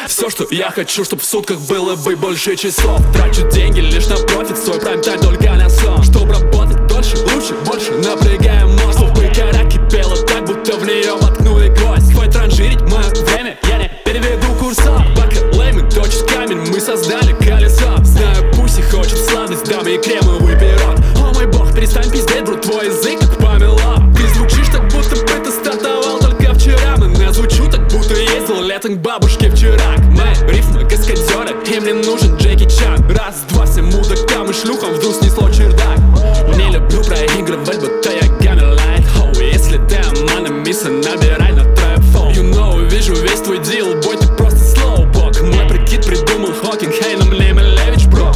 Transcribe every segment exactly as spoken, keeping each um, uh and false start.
Все, что я хочу, чтоб в сутках было бы больше часов. Трачу деньги лишь на профит, свой прайм-тайм только на сон. Чтоб работать дольше, лучше, больше, напрягаем мозг. Чтобы гора кипела так, будто в нее воткнули гвоздь. Хватит транжирить мое время, я не переведу курсор. Пока леймы точат камень, мы создали колесо. Знаю, пусть и хочет сладость, дам ей кремовый пирог. О мой бог, перестань пиздеть, брут, твой язык как помело. Ты звучишь так, будто бы ты стартовал только вчера. Но я звучу так, будто ездил летом к бабушке вчера. Мои рифмы каскадеры, им не нужен Джеки Чан. Раз, два, всем мудакам и шлюхам вдруг снесло чердак. Не люблю проигрывать, будто я гаммерлайт. Хоу, если ты амана мисса, набирай на трэп-фон. You know, вижу весь твой дил, бой, ты просто слоупок. Мой прикид придумал Хокинг, хей, нам Лей Малевич, бро.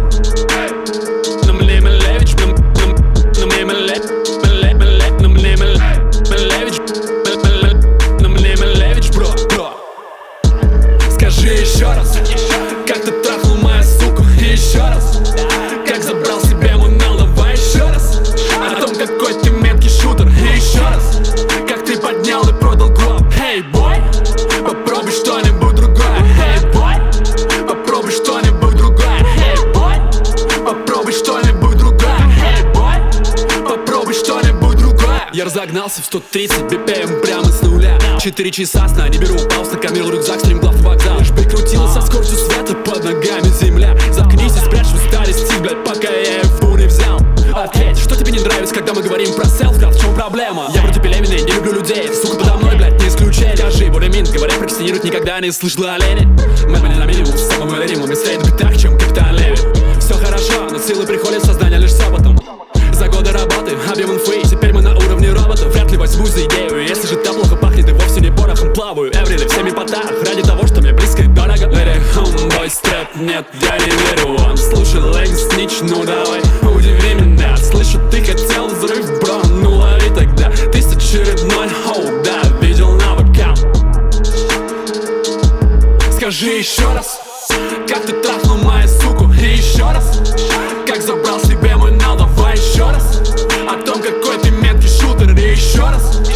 Нам Лей Малевич, нам, нам, нам Лей Малевич, нам Лей Малевич, нам Лей Малевич, бро, бро. Скажи еще раз, как ты трахнул мою суку, и еще раз, как забрал себе мой мел, давай еще раз. О том, какой ты меткий шутер, и еще раз, как ты поднял и продал гроб. Эй, бой, попробуй что-нибудь другое. Эй, бой, попробуй что-нибудь другое. Эй, бой, попробуй что-нибудь другое. Эй, бой, попробуй что-нибудь другое. Я разогнался в сто тридцать би пи эм прямо с нуля. Четыре часа сна не беру, упал, стаканил рюкзак, стримглав в вокзал. Лишь прикрутился со скоростью света, под ногами земля. Заткнись и спрячь в старости, блядь, пока я их в буре взял. Ответь, что тебе не нравится, когда мы говорим про селф-град, в чем проблема? Я вроде пелеменный, не люблю людей, сука подо мной, блядь, не исключение. Скажи, более мин, говоря, прокрастинирует, никогда не слышала о лени. Мэтт меня на минимум, с самым римом, быстрее на пятах, чем Капитан Леви. Все хорошо, но силы приходят в сознание лишь с опытом. За годы работы, объем инфы, теперь мы на уровне роботов. Вряд ли возьмусь за идею, если же та плохо пахнет и вовсе не порохом плаваю. Эвриды, всеми потах, ради того, что мне близко и дорого. Lady homeboy стрэп, нет, я не верю. Он слушай, лейн снич, ну давай, удиви меня. Слышу, ты хотел взрыв, бро, ну лови тогда. Тысячерядной хоу, да, видел на вебкам. Скажи еще раз, как ты трахнул мою суку, и еще раз, как забрал себе мой нал, давай еще раз. О том, какой ты меткий шутер, и еще раз,